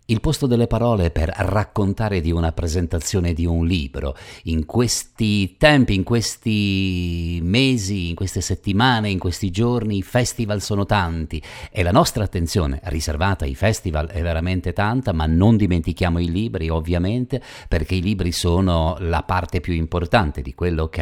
Il posto delle parole per raccontare di una presentazione di un libro. In questi tempi, in questi mesi, in queste settimane, in questi giorni, i festival sono tanti e la nostra attenzione riservata ai festival è veramente tanta, ma non dimentichiamo i libri, ovviamente, perché i libri sono la parte più importante di quello che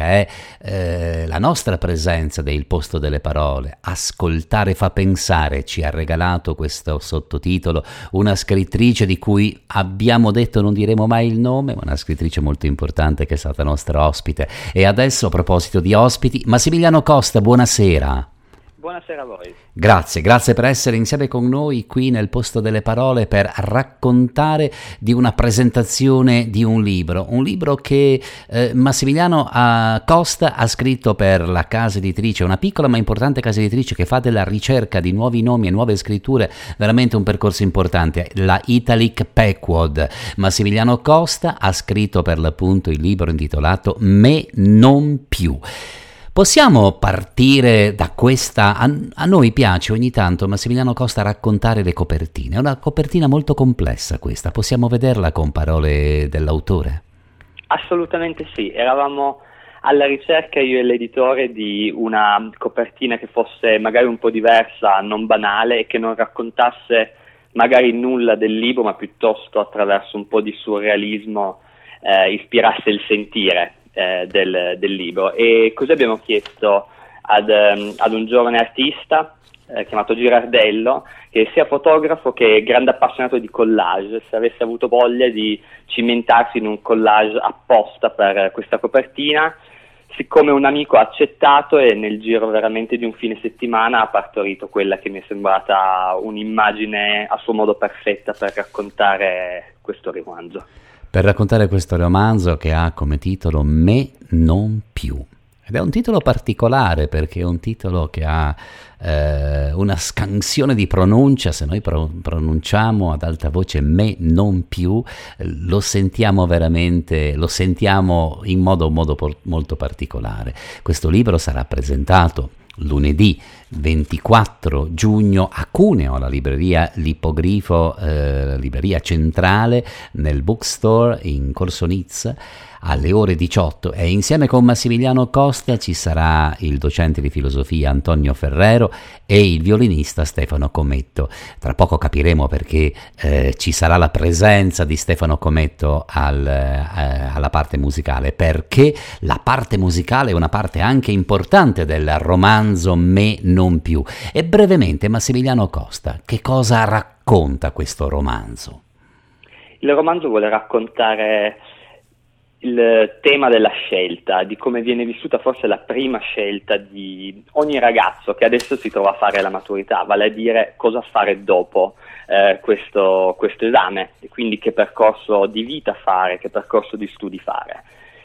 è la nostra presenza del posto delle parole. Ascoltare fa pensare, ci ha regalato questo sottotitolo una scrittrice di cui abbiamo detto non diremo mai il nome, ma una scrittrice molto importante che è stata nostra ospite. E adesso, a proposito di ospiti, Massimiliano Costa, buonasera. Buonasera a voi. Grazie per essere insieme con noi qui nel posto delle parole per raccontare di una presentazione di un libro che Massimiliano Costa ha scritto per la casa editrice, una piccola ma importante casa editrice che fa della ricerca di nuovi nomi e nuove scritture veramente un percorso importante, la Italic Pequod. Massimiliano Costa ha scritto per l'appunto il libro intitolato Me non più. Possiamo partire da questa, a noi piace ogni tanto Massimiliano Costa raccontare le copertine, è una copertina molto complessa questa, possiamo vederla con parole dell'autore? Assolutamente sì, eravamo alla ricerca io e l'editore di una copertina che fosse magari un po' diversa, non banale e che non raccontasse magari nulla del libro, ma piuttosto attraverso un po' di surrealismo ispirasse il sentire del libro. E così abbiamo chiesto ad un giovane artista chiamato Girardello, che sia fotografo che grande appassionato di collage, se avesse avuto voglia di cimentarsi in un collage apposta per questa copertina. Siccome un amico ha accettato e nel giro veramente di un fine settimana ha partorito quella che mi è sembrata un'immagine a suo modo perfetta per raccontare questo romanzo. Per raccontare questo romanzo che ha come titolo Me non più. Ed è un titolo particolare perché è un titolo che ha una scansione di pronuncia. Se noi pronunciamo ad alta voce me non più, lo sentiamo veramente, lo sentiamo in modo molto particolare. Questo libro sarà presentato lunedì 24 giugno a Cuneo, alla libreria L'Ippogrifo, libreria centrale, nel bookstore in Corso Nizza, alle ore 18, e insieme con Massimiliano Costa ci sarà il docente di filosofia Antonio Ferrero e il violinista Stefano Cometto. Tra poco capiremo perché ci sarà la presenza di Stefano Cometto alla parte musicale, perché la parte musicale è una parte anche importante del romanzo Me non più. E brevemente, Massimiliano Costa, che cosa racconta questo romanzo? Il romanzo vuole raccontare il tema della scelta, di come viene vissuta forse la prima scelta di ogni ragazzo che adesso si trova a fare la maturità, vale a dire cosa fare dopo questo esame, e quindi che percorso di vita fare, che percorso di studi fare.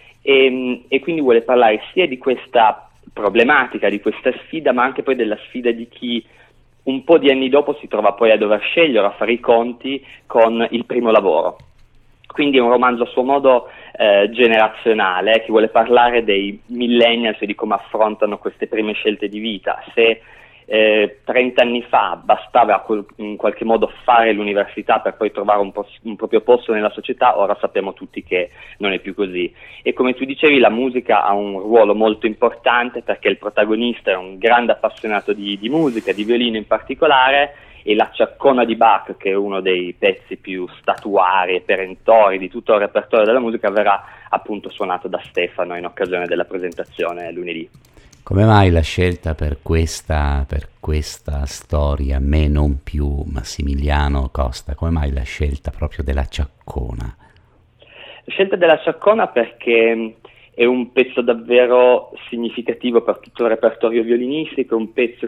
E quindi vuole parlare sia di questa problematica, di questa sfida, ma anche poi della sfida di chi un po' di anni dopo si trova poi a dover scegliere, a fare i conti con il primo lavoro. Quindi è un romanzo a suo modo generazionale, che vuole parlare dei millennials e di come affrontano queste prime scelte di vita. Se 30 anni fa bastava in qualche modo fare l'università per poi trovare un proprio posto nella società, ora sappiamo tutti che non è più così. E come tu dicevi, la musica ha un ruolo molto importante perché il protagonista è un grande appassionato di musica, di violino in particolare, e la Ciaccona di Bach, che è uno dei pezzi più statuari e perentori di tutto il repertorio della musica, verrà appunto suonato da Stefano in occasione della presentazione lunedì. Come mai la scelta per questa storia, Me non più, Massimiliano Costa? Come mai la scelta proprio della Ciaccona? La scelta della Ciaccona perché è un pezzo davvero significativo per tutto il repertorio violinistico, un pezzo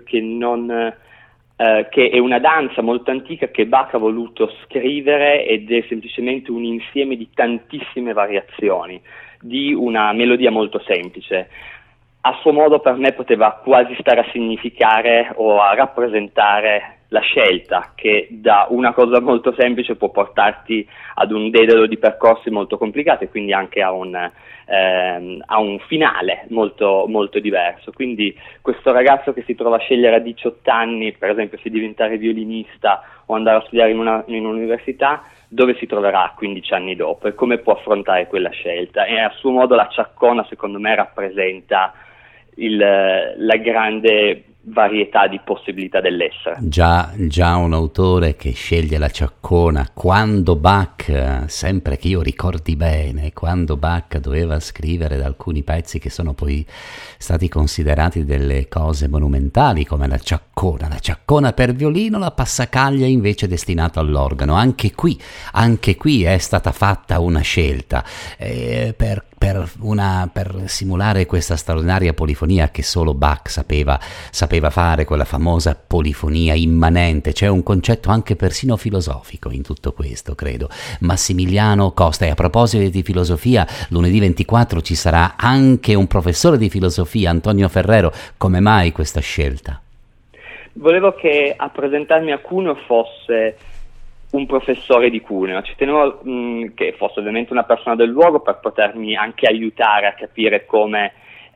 che è una danza molto antica che Bach ha voluto scrivere ed è semplicemente un insieme di tantissime variazioni, di una melodia molto semplice. A suo modo per me poteva quasi stare a significare o a rappresentare la scelta, che da una cosa molto semplice può portarti ad un dedalo di percorsi molto complicati e quindi anche a un finale molto, molto diverso. Quindi questo ragazzo che si trova a scegliere a 18 anni, per esempio, se diventare violinista o andare a studiare in un'università, dove si troverà 15 anni dopo e come può affrontare quella scelta. E a suo modo la Ciaccona, secondo me, rappresenta la grande varietà di possibilità dell'essere. Già un autore che sceglie la Ciaccona quando Bach, sempre che io ricordi bene, quando Bach doveva scrivere alcuni pezzi che sono poi stati considerati delle cose monumentali come la Ciaccona per violino, la Passacaglia invece destinata all'organo. Anche qui è stata fatta una scelta per simulare questa straordinaria polifonia che solo Bach sapeva fare, quella famosa polifonia immanente. C'è un concetto anche persino filosofico in tutto questo, credo. Massimiliano Costa. E a proposito di filosofia, lunedì 24 ci sarà anche un professore di filosofia, Antonio Ferrero. Come mai questa scelta? Volevo che a presentarmi a Cuneo fosse un professore di Cuneo, ci tenevo che fosse ovviamente una persona del luogo per potermi anche aiutare a capire come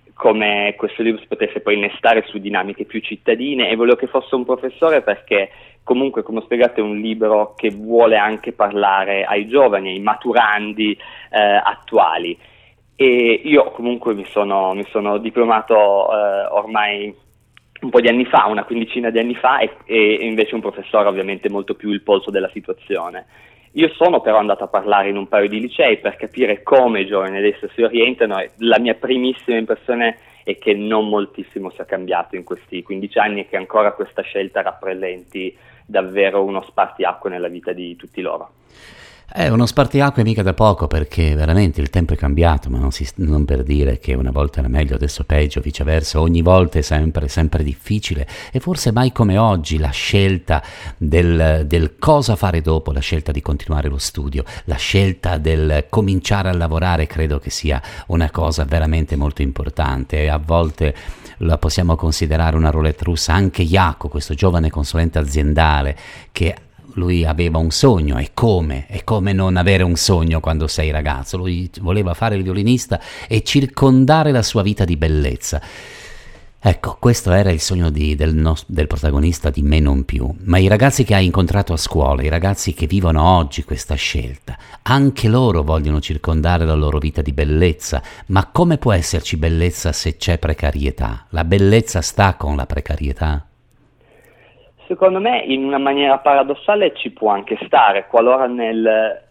questo libro si potesse poi innestare su dinamiche più cittadine, e volevo che fosse un professore perché comunque, come ho spiegato, è un libro che vuole anche parlare ai giovani, ai maturandi attuali. E io comunque mi sono diplomato ormai un po' di anni fa, una quindicina di anni fa, e invece un professore ovviamente molto più il polso della situazione. Io sono però andato a parlare in un paio di licei per capire come i giovani adesso si orientano, e la mia primissima impressione è che non moltissimo sia cambiato in questi 15 anni e che ancora questa scelta rappresenti davvero uno spartiacque nella vita di tutti loro. È uno spartiacque mica da poco, perché veramente il tempo è cambiato, ma non per dire che una volta era meglio, adesso peggio, viceversa. Ogni volta è sempre difficile, e forse mai come oggi la scelta del cosa fare dopo, la scelta di continuare lo studio, la scelta del cominciare a lavorare, credo che sia una cosa veramente molto importante, e a volte la possiamo considerare una roulette russa. Anche Jaco, questo giovane consulente aziendale, che lui aveva un sogno, e come non avere un sogno quando sei ragazzo? Lui voleva fare il violinista e circondare la sua vita di bellezza. Ecco, questo era il sogno del protagonista di Me non più. Ma i ragazzi che hai incontrato a scuola, i ragazzi che vivono oggi questa scelta, anche loro vogliono circondare la loro vita di bellezza. Ma come può esserci bellezza se c'è precarietà? La bellezza sta con la precarietà? Secondo me, in una maniera paradossale, ci può anche stare, qualora la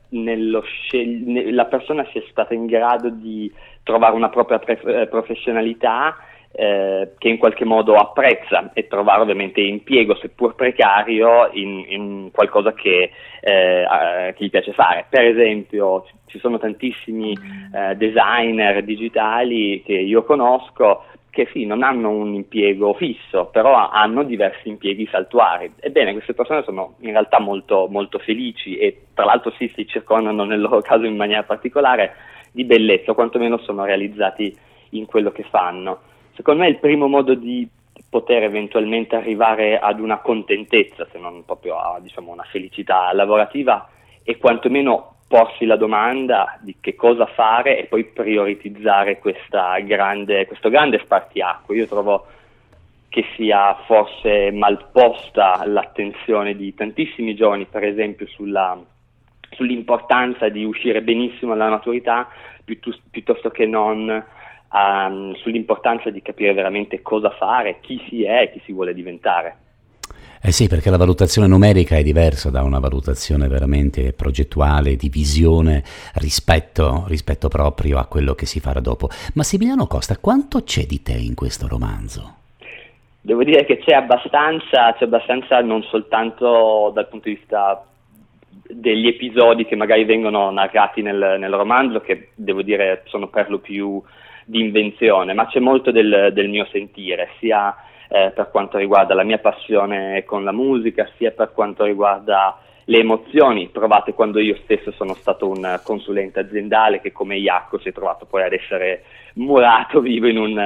persona sia stata in grado di trovare una propria professionalità che in qualche modo apprezza, e trovare ovviamente impiego, seppur precario, in qualcosa che gli piace fare. Per esempio, ci sono tantissimi designer digitali che io conosco che sì, non hanno un impiego fisso, però hanno diversi impieghi saltuari. Ebbene, queste persone sono in realtà molto, molto felici, e tra l'altro si circondano, nel loro caso in maniera particolare, di bellezza, o quantomeno sono realizzati in quello che fanno. Secondo me il primo modo di poter eventualmente arrivare ad una contentezza, se non proprio a, una felicità lavorativa, è quantomeno porsi la domanda di che cosa fare e poi prioritizzare questo grande spartiacque. Io trovo che sia forse mal posta l'attenzione di tantissimi giovani, per esempio sull'importanza di uscire benissimo dalla maturità, piuttosto che non sull'importanza di capire veramente cosa fare, chi si è e chi si vuole diventare. Eh sì, perché la valutazione numerica è diversa da una valutazione veramente progettuale, di visione, rispetto proprio a quello che si farà dopo. Massimiliano Costa, quanto c'è di te in questo romanzo? Devo dire che c'è abbastanza non soltanto dal punto di vista degli episodi che magari vengono narrati nel romanzo, che devo dire sono per lo più di invenzione, ma c'è molto del mio sentire, sia per quanto riguarda la mia passione con la musica, sia per quanto riguarda le emozioni provate quando io stesso sono stato un consulente aziendale che, come Jaco, si è trovato poi ad essere murato vivo in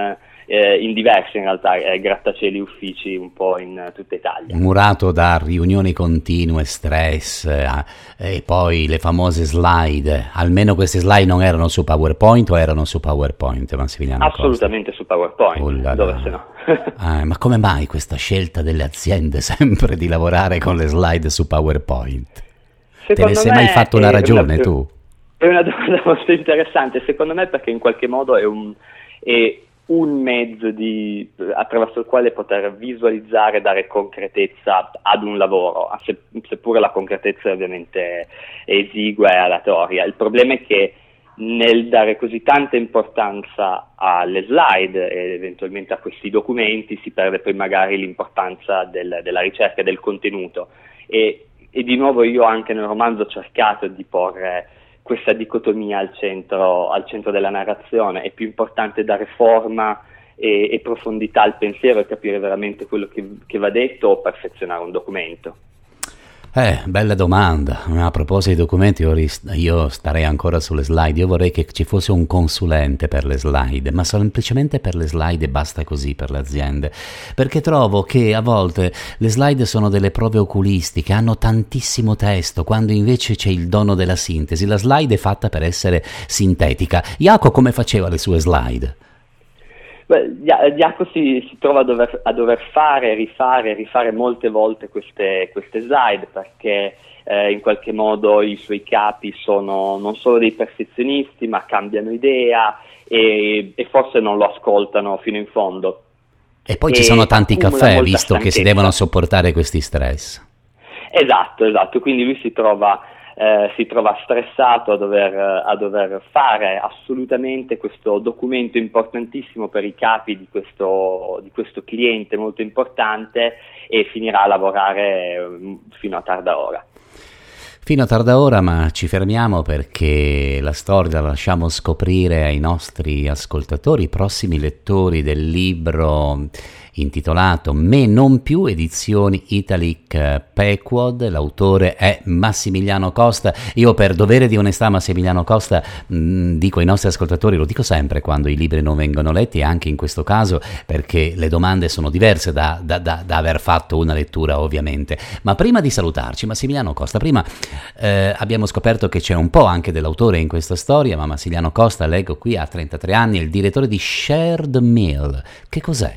in diversi in realtà grattacieli uffici un po' in tutta Italia. Murato da riunioni continue, stress e poi le famose slide. Almeno queste slide non erano su PowerPoint o erano su PowerPoint, Massimiliano Costa? Assolutamente su PowerPoint, dove se no. Ma come mai questa scelta delle aziende sempre di lavorare con le slide su PowerPoint? Te ne sei mai fatto una ragione tu? È una domanda molto interessante, secondo me, perché in qualche modo è un mezzo attraverso il quale poter visualizzare, dare concretezza ad un lavoro, seppure la concretezza è ovviamente esigua e aleatoria. Il problema è che nel dare così tanta importanza alle slide ed eventualmente a questi documenti si perde poi magari l'importanza della ricerca e del contenuto, e di nuovo io anche nel romanzo ho cercato di porre questa dicotomia al centro della narrazione. È più importante dare forma e profondità al pensiero e capire veramente quello che va detto, o perfezionare un documento? Bella domanda. A proposito di documenti, io starei ancora sulle slide. Io vorrei che ci fosse un consulente per le slide, ma semplicemente per le slide e basta così per le aziende, perché trovo che a volte le slide sono delle prove oculistiche, hanno tantissimo testo, quando invece c'è il dono della sintesi. La slide è fatta per essere sintetica. Jaco come faceva le sue slide? Jaco si trova a dover fare, rifare molte volte queste slide, perché in qualche modo i suoi capi sono non solo dei perfezionisti, ma cambiano idea e forse non lo ascoltano fino in fondo. E poi ci sono tanti caffè, visto che si devono sopportare questi stress. Esatto, quindi lui si trova stressato a dover fare assolutamente questo documento importantissimo per i capi di questo cliente molto importante, e finirà a lavorare fino a tarda ora. Fino a tarda ora, ma ci fermiamo perché la storia la lasciamo scoprire ai nostri ascoltatori, prossimi lettori del libro intitolato Me non più, edizioni Italic Pequod. L'autore è Massimiliano Costa. Io, per dovere di onestà, Massimiliano Costa, dico ai nostri ascoltatori, lo dico sempre quando i libri non vengono letti, e anche in questo caso, perché le domande sono diverse da aver fatto una lettura, ovviamente. Ma prima di salutarci, Massimiliano Costa, prima abbiamo scoperto che c'è un po' anche dell'autore in questa storia, ma Massimiliano Costa, leggo qui, ha 33 anni, è il direttore di Shared Mail. Che cos'è?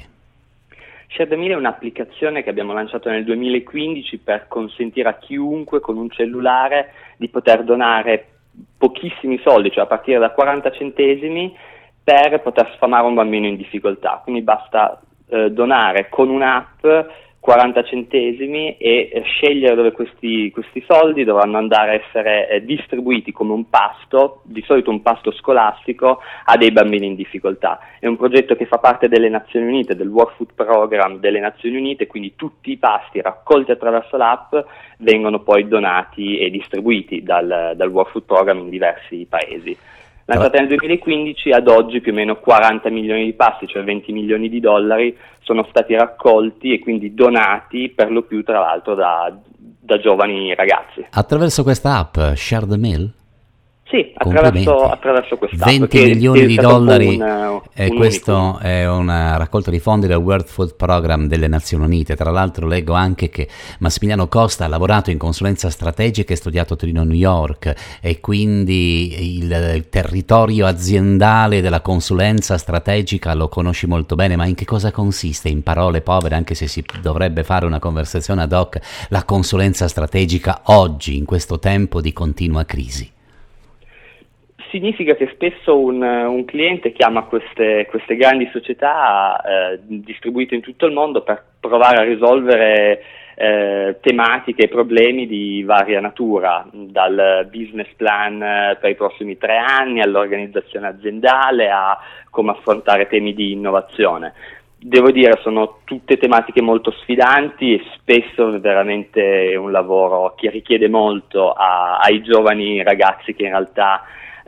Shared Mail è un'applicazione che abbiamo lanciato nel 2015 per consentire a chiunque con un cellulare di poter donare pochissimi soldi, cioè a partire da 40 centesimi, per poter sfamare un bambino in difficoltà. Quindi basta donare con un'app 40 centesimi e scegliere dove questi soldi dovranno andare a essere distribuiti come un pasto, di solito un pasto scolastico, a dei bambini in difficoltà. È un progetto che fa parte delle Nazioni Unite, del World Food Program delle Nazioni Unite, quindi tutti i pasti raccolti attraverso l'app vengono poi donati e distribuiti dal World Food Program in diversi paesi. Lanciata nel 2015, ad oggi più o meno 40 milioni di pasti, cioè 20 milioni di dollari, sono stati raccolti e quindi donati, per lo più tra l'altro da giovani ragazzi. Attraverso questa app, Shared Mail? Sì, attraverso questa 20 milioni di dollari, e questo è una raccolta di fondi del World Food Program delle Nazioni Unite. Tra l'altro leggo anche che Massimiliano Costa ha lavorato in consulenza strategica e studiato a Torino, New York, e quindi il territorio aziendale della consulenza strategica lo conosci molto bene. Ma in che cosa consiste, in parole povere, anche se si dovrebbe fare una conversazione ad hoc, la consulenza strategica oggi, in questo tempo di continua crisi? Significa che spesso un cliente chiama queste grandi società distribuite in tutto il mondo per provare a risolvere tematiche e problemi di varia natura, dal business plan per i prossimi 3 anni all'organizzazione aziendale, a come affrontare temi di innovazione. Devo dire, sono tutte tematiche molto sfidanti e spesso veramente è un lavoro che richiede molto ai giovani ragazzi che in realtà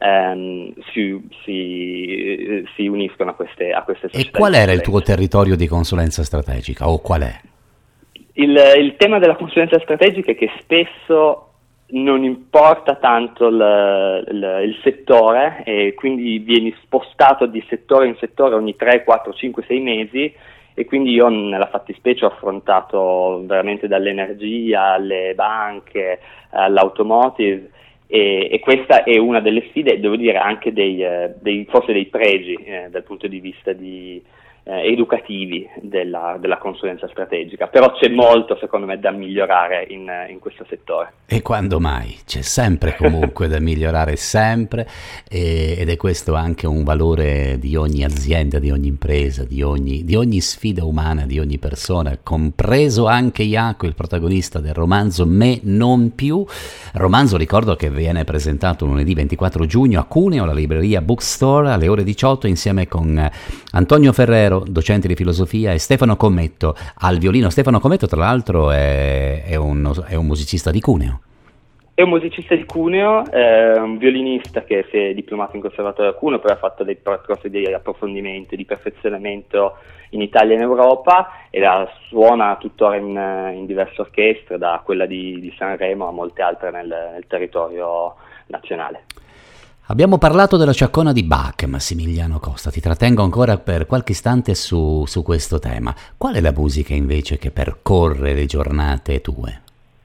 si uniscono a queste società. E qual era il tuo territorio di consulenza strategica, o qual è? Il tema della consulenza strategica è che spesso non importa tanto il settore, e quindi vieni spostato di settore in settore ogni 3, 4, 5, 6 mesi, e quindi io nella fattispecie ho affrontato veramente dall'energia alle banche, all'automotive, e questa è una delle sfide, devo dire anche forse dei pregi dal punto di vista educativi della consulenza strategica, però c'è molto secondo me da migliorare in questo settore. E quando mai? C'è sempre comunque da migliorare, sempre, ed è questo anche un valore di ogni azienda, di ogni impresa, di ogni sfida umana, di ogni persona, compreso anche Jaco, il protagonista del romanzo Me non più. Romanzo, ricordo, che viene presentato lunedì 24 giugno a Cuneo, alla libreria Bookstore, alle ore 18, insieme con Antonio Ferrero, docente di filosofia, e Stefano Commetto al violino. Stefano Commetto, tra l'altro, è un musicista di Cuneo. È un musicista di Cuneo, un violinista che si è diplomato in conservatorio a Cuneo, poi ha fatto dei percorsi di approfondimento, di perfezionamento in Italia e in Europa, e suona tuttora in diverse orchestre, da quella di Sanremo a molte altre nel territorio nazionale. Abbiamo parlato della Ciaccona di Bach, Massimiliano Costa. Ti trattengo ancora per qualche istante su questo tema. Qual è la musica invece che percorre le giornate tue?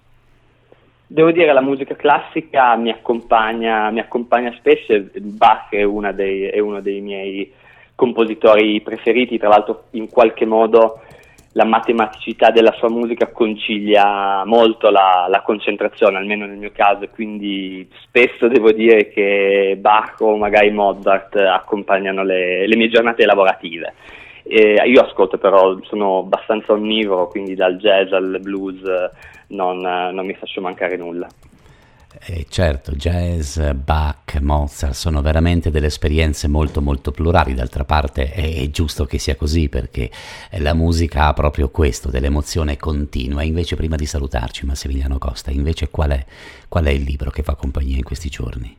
Devo dire, la musica classica mi accompagna spesso. Bach è uno dei miei compositori preferiti. Tra l'altro, in qualche modo la matematicità della sua musica concilia molto la concentrazione, almeno nel mio caso, e quindi spesso devo dire che Bach o magari Mozart accompagnano le mie giornate lavorative. Io ascolto, però sono abbastanza onnivoro, quindi dal jazz al blues non mi faccio mancare nulla. Certo, jazz, Bach, Mozart sono veramente delle esperienze molto molto plurali. D'altra parte è giusto che sia così, perché la musica ha proprio questo, dell'emozione continua. Invece, prima di salutarci, Massimiliano Costa, invece qual è il libro che fa compagnia in questi giorni?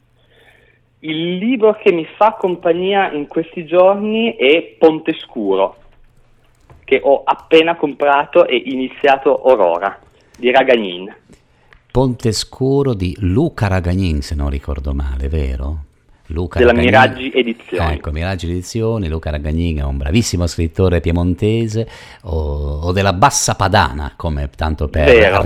Il libro che mi fa compagnia in questi giorni è Ponte Scuro, che ho appena comprato e iniziato Aurora, di Ragagnin. Ponte Scuro di Luca Ragagnin, se non ricordo male, vero? Luca della Ragagnin. Miraggi Edizioni. Ecco, Miraggi Edizioni. Luca Ragagnin è un bravissimo scrittore piemontese, o della Bassa Padana, come tanto per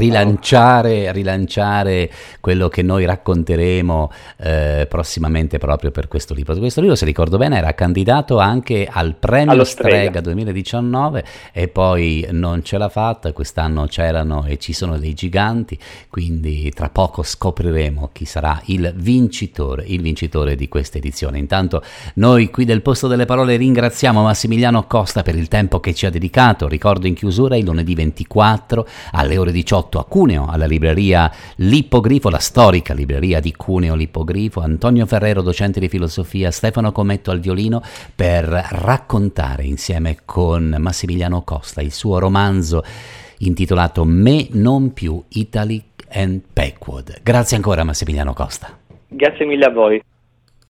rilanciare quello che noi racconteremo prossimamente proprio per questo libro. Questo libro, se ricordo bene, era candidato anche al premio Strega 2019 e poi non ce l'ha fatta. Quest'anno c'erano e ci sono dei giganti, quindi tra poco scopriremo chi sarà il vincitore di questa edizione. Intanto noi qui del Posto delle Parole ringraziamo Massimiliano Costa per il tempo che ci ha dedicato. Ricordo in chiusura il lunedì 24 alle ore 18 a Cuneo, alla libreria L'Ippogrifo, la storica libreria di Cuneo L'Ippogrifo, Antonio Ferrero, docente di filosofia, Stefano Commetto al violino, per raccontare insieme con Massimiliano Costa il suo romanzo intitolato Me non più, Italy and Pequod. Grazie ancora Massimiliano Costa. Grazie mille a voi.